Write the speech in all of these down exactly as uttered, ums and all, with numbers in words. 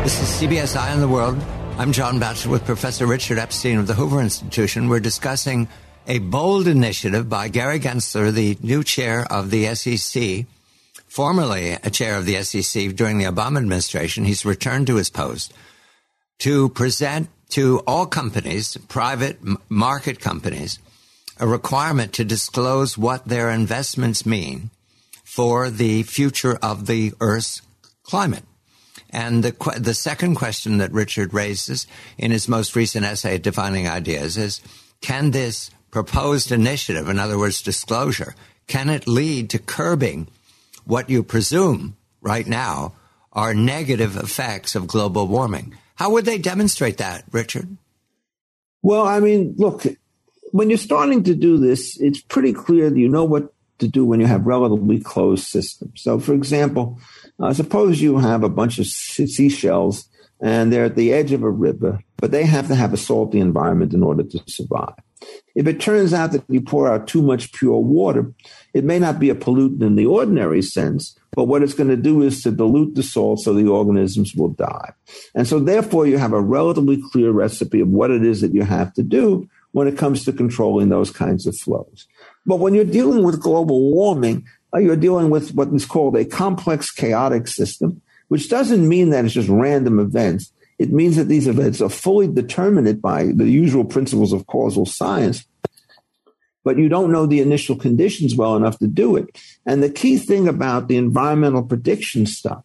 This is C B S Eye on the World. I'm John Batchelor with Professor Richard Epstein of the Hoover Institution. We're discussing a bold initiative by Gary Gensler, the new chair of the S E C, formerly a chair of the S E C during the Obama administration. He's returned to his post to present to all companies, private market companies, a requirement to disclose what their investments mean for the future of the Earth's climate. And the the second question that Richard raises in his most recent essay, Defining Ideas, is, can this proposed initiative, in other words, disclosure, can it lead to curbing what you presume right now are negative effects of global warming? How would they demonstrate that, Richard? Well, I mean, look, when you're starting to do this, it's pretty clear that you know what to do when you have relatively closed systems. So, for example, uh, suppose you have a bunch of seashells and they're at the edge of a river, but they have to have a salty environment in order to survive. If it turns out that you pour out too much pure water, it may not be a pollutant in the ordinary sense, but what it's going to do is to dilute the salt so the organisms will die. And so therefore you have a relatively clear recipe of what it is that you have to do when it comes to controlling those kinds of flows. But when you're dealing with global warming, uh, you're dealing with what is called a complex chaotic system, which doesn't mean that it's just random events. It means that these events are fully determined by the usual principles of causal science, but you don't know the initial conditions well enough to do it. And the key thing about the environmental prediction stuff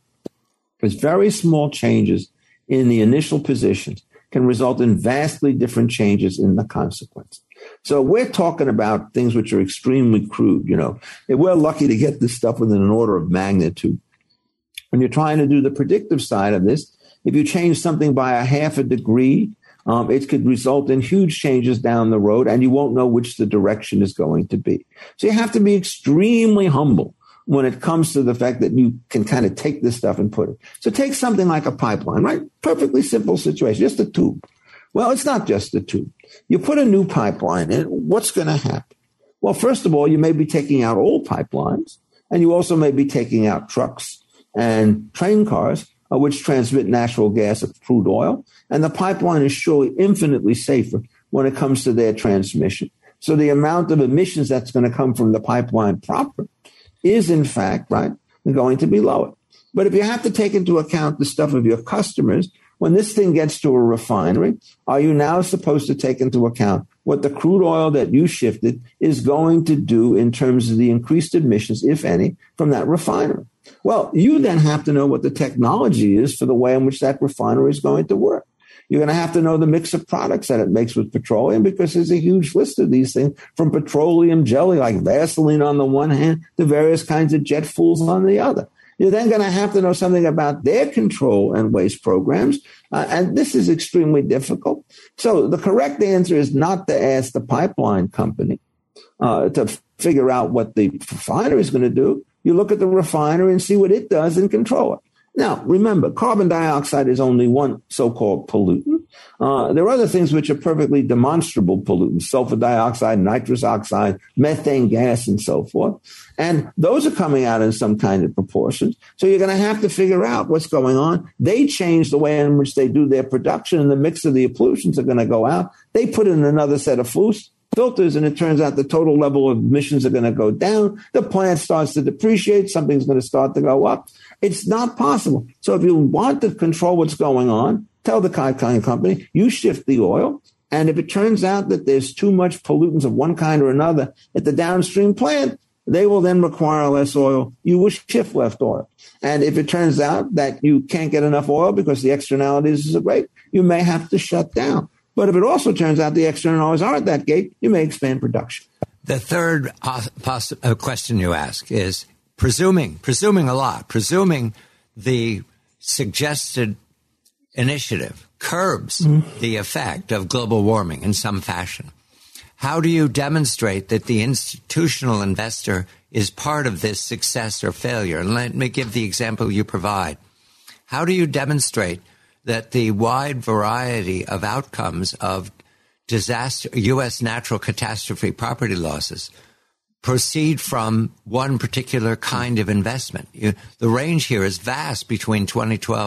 is very small changes in the initial positions can result in vastly different changes in the consequence. So we're talking about things which are extremely crude, you know. We're lucky to get this stuff within an order of magnitude. When you're trying to do the predictive side of this, if you change something by a half a degree, um, it could result in huge changes down the road, and you won't know which the direction is going to be. So you have to be extremely humble when it comes to the fact that you can kind of take this stuff and put it. So take something like a pipeline, right? Perfectly simple situation, just a tube. Well, it's not just a tube. You put a new pipeline in, what's going to happen? Well, first of all, you may be taking out old pipelines, and you also may be taking out trucks and train cars, uh, which transmit natural gas or crude oil. And the pipeline is surely infinitely safer when it comes to their transmission. So the amount of emissions that's going to come from the pipeline proper is, in fact, right, going to be lower. But if you have to take into account the stuff of your customers, when this thing gets to a refinery, are you now supposed to take into account what the crude oil that you shifted is going to do in terms of the increased emissions, if any, from that refinery? Well, you then have to know what the technology is for the way in which that refinery is going to work. You're going to have to know the mix of products that it makes with petroleum, because there's a huge list of these things, from petroleum jelly like Vaseline on the one hand to various kinds of jet fuels on the other. You're then going to have to know something about their control and waste programs. Uh, and this is extremely difficult. So the correct answer is not to ask the pipeline company uh, to f- figure out what the refinery is going to do. You look at the refinery and see what it does and control it. Now, remember, carbon dioxide is only one so-called pollutant. Uh, there are other things which are perfectly demonstrable pollutants, sulfur dioxide, nitrous oxide, methane gas, and so forth. And those are coming out in some kind of proportions. So you're going to have to figure out what's going on. They change the way in which they do their production, and the mix of the pollutions are going to go out. They put in another set of flus. filters, and it turns out the total level of emissions are going to go down. The plant starts to depreciate. Something's going to start to go up. It's not possible. So if you want to control what's going on, tell the pipeline company, you shift the oil. And if it turns out that there's too much pollutants of one kind or another at the downstream plant, they will then require less oil. You will shift left oil. And if it turns out that you can't get enough oil because the externalities are great, you may have to shut down. But if it also turns out the externalities aren't that great, you may expand production. The third uh, poss- uh, question you ask is presuming, presuming a lot, presuming the suggested initiative curbs mm-hmm. the effect of global warming in some fashion. How do you demonstrate that the institutional investor is part of this success or failure? And let me give the example you provide. How do you demonstrate that the wide variety of outcomes of disaster, U S natural catastrophe property losses proceed from one particular kind of investment? You, the range here is vast between twenty twelve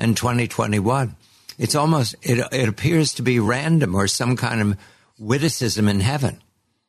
and twenty twenty-one. It's almost, it, it appears to be random or some kind of witticism in heaven.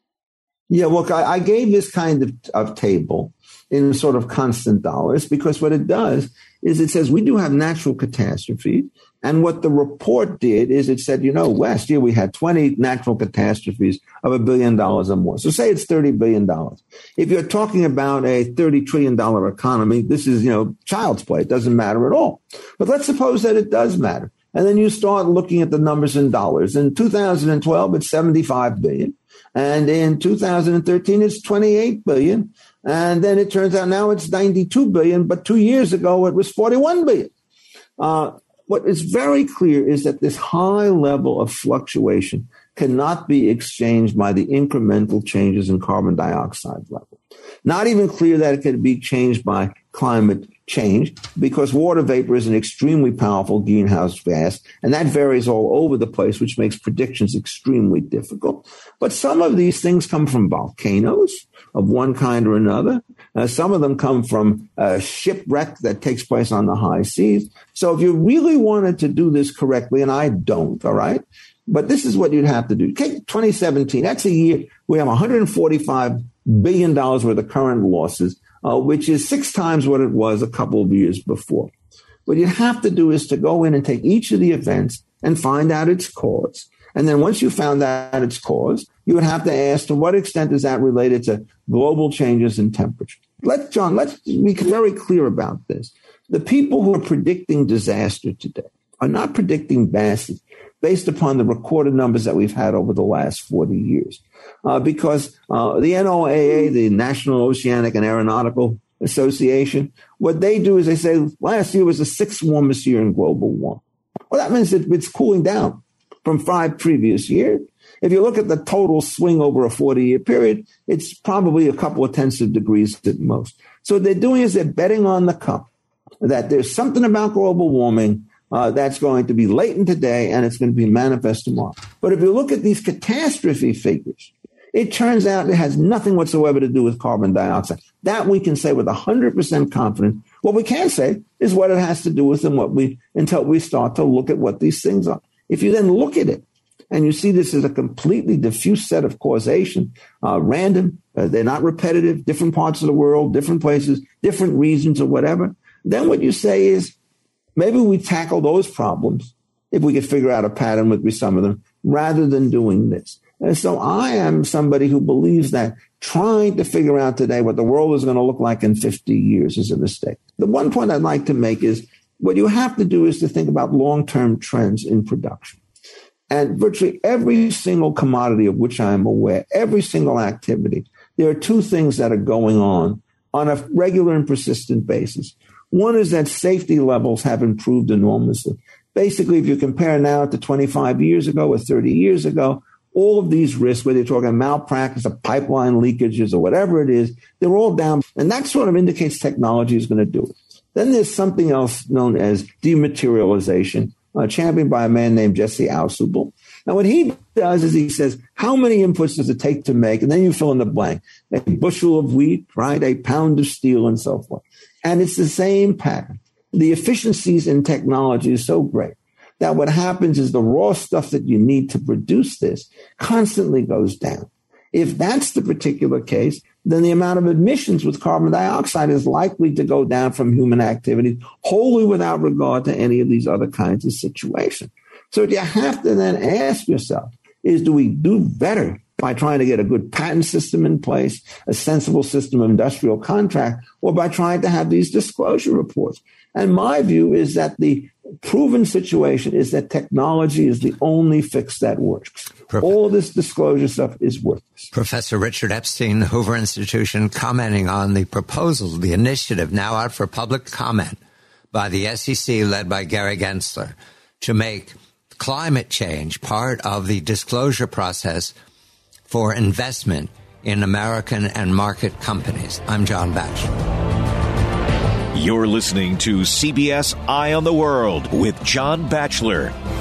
Yeah, look, I, I gave this kind of, of table in sort of constant dollars because what it does is it says we do have natural catastrophes. And what the report did is it said, you know, last year we had twenty natural catastrophes of a billion dollars or more. So say it's thirty billion dollars. If you're talking about a thirty trillion dollars economy, this is, you know, child's play. It doesn't matter at all. But let's suppose that it does matter. And then you start looking at the numbers in dollars. In two thousand twelve, it's seventy-five billion dollars. And in two thousand thirteen, it's twenty-eight billion dollars. And then it turns out now it's ninety-two billion dollars. But two years ago, it was forty-one billion dollars. Uh, what is very clear is that this high level of fluctuation cannot be exchanged by the incremental changes in carbon dioxide level. Not even clear that it can be changed by climate change because water vapor is an extremely powerful greenhouse gas, and that varies all over the place, which makes predictions extremely difficult. But some of these things come from volcanoes of one kind or another. Uh, some of them come from a shipwreck that takes place on the high seas. So if you really wanted to do this correctly, and I don't, all right, but this is what you'd have to do. Take twenty seventeen, that's a year we have one hundred forty-five billion dollars worth of current losses, uh, which is six times what it was a couple of years before. What you have to do is to go in and take each of the events and find out its cause. And then once you found out its cause, you would have to ask to what extent is that related to global changes in temperature. Let John, let's be very clear about this. The people who are predicting disaster today are not predicting based, based upon the recorded numbers that we've had over the last forty years. Uh, because uh, the N O A A, the National Oceanic and Aeronautical Association, what they do is they say last year was the sixth warmest year in global warming. Well, that means that it's cooling down from five previous years. If you look at the total swing over a forty-year period, it's probably a couple of tenths of degrees at most. So what they're doing is they're betting on the come, that there's something about global warming uh, that's going to be latent today and it's going to be manifest tomorrow. But if you look at these catastrophe figures, it turns out it has nothing whatsoever to do with carbon dioxide. That we can say with one hundred percent confidence. What we can't say is what it has to do with and what we, until we start to look at what these things are. If you then look at it and you see this as a completely diffuse set of causation, uh, random, uh, they're not repetitive, different parts of the world, different places, different regions or whatever, then what you say is maybe we tackle those problems if we could figure out a pattern with some of them rather than doing this. And so I am somebody who believes that trying to figure out today what the world is going to look like in fifty years is a mistake. The one point I'd like to make is what you have to do is to think about long-term trends in production. And virtually every single commodity of which I am aware, every single activity, there are two things that are going on on a regular and persistent basis. One is that safety levels have improved enormously. Basically, if you compare now to twenty-five years ago or thirty years ago, all of these risks, whether you're talking malpractice or pipeline leakages or whatever it is, they're all down. And that sort of indicates technology is going to do it. Then there's something else known as dematerialization, uh, championed by a man named Jesse Ausubel. Now, what he does is he says, how many inputs does it take to make? And then you fill in the blank. A bushel of wheat, right? A pound of steel and so forth. And it's the same pattern. The efficiencies in technology is so great that what happens is the raw stuff that you need to produce this constantly goes down. If that's the particular case, then the amount of emissions with carbon dioxide is likely to go down from human activity wholly without regard to any of these other kinds of situations. So what you have to then ask yourself is, do we do better by trying to get a good patent system in place, a sensible system of industrial contract, or by trying to have these disclosure reports? And my view is that the proven situation is that technology is the only fix that works. Perfect. All this disclosure stuff is worthless. Professor Richard Epstein, the Hoover Institution, commenting on the proposal, the initiative now out for public comment by the S E C led by Gary Gensler to make climate change part of the disclosure process for investment in American and market companies. I'm John Batchelor. You're listening to C B S Eye on the World with John Batchelor.